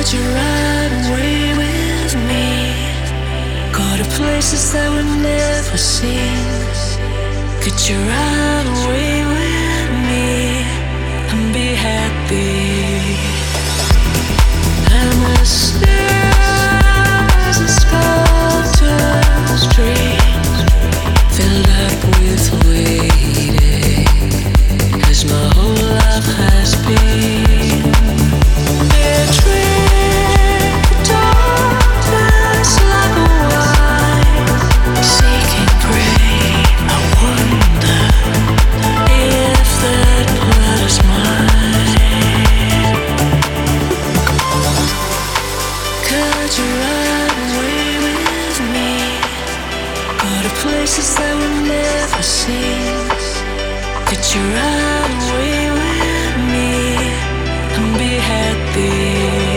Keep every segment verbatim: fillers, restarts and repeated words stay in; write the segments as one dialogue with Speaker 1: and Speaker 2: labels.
Speaker 1: Could you ride away with me? Go to places that we've never seen. Could you ride away with me and be happy? And we'll stare as a sculptor's dream, filled up with waiting, 'cause my whole life has been a dream, darkness like a wine, seeking prey. I wonder if that blood is mine. Could you ride away with me? Go to places that we've never seen. Could you ride away with me and be happy?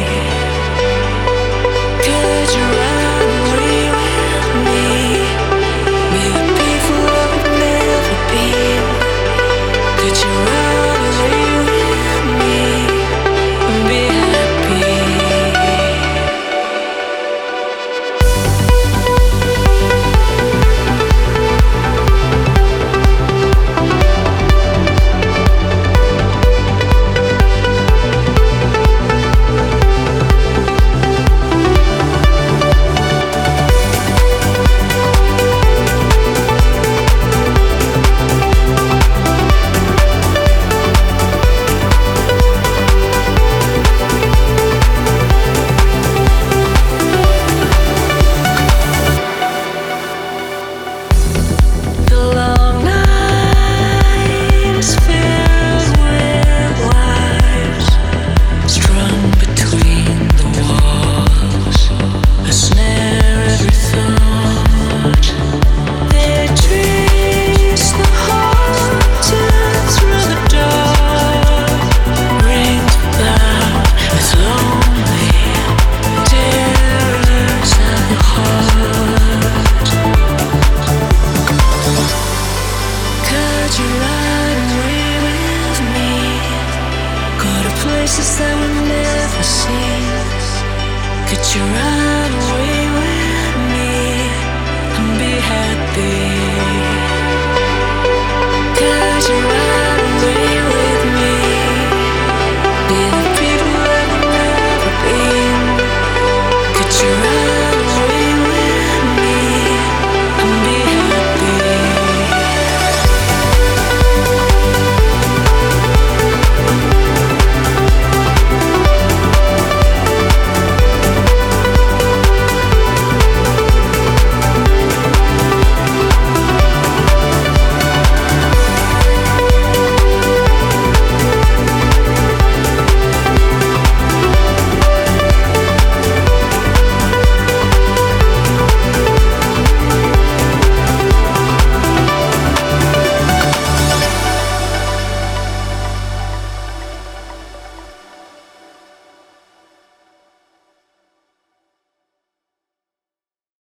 Speaker 1: Could you ride away with me? Be the people that we've never been. Could you ride away with me and be happy? Places that we've never seen. Could you ride away with me and be happy?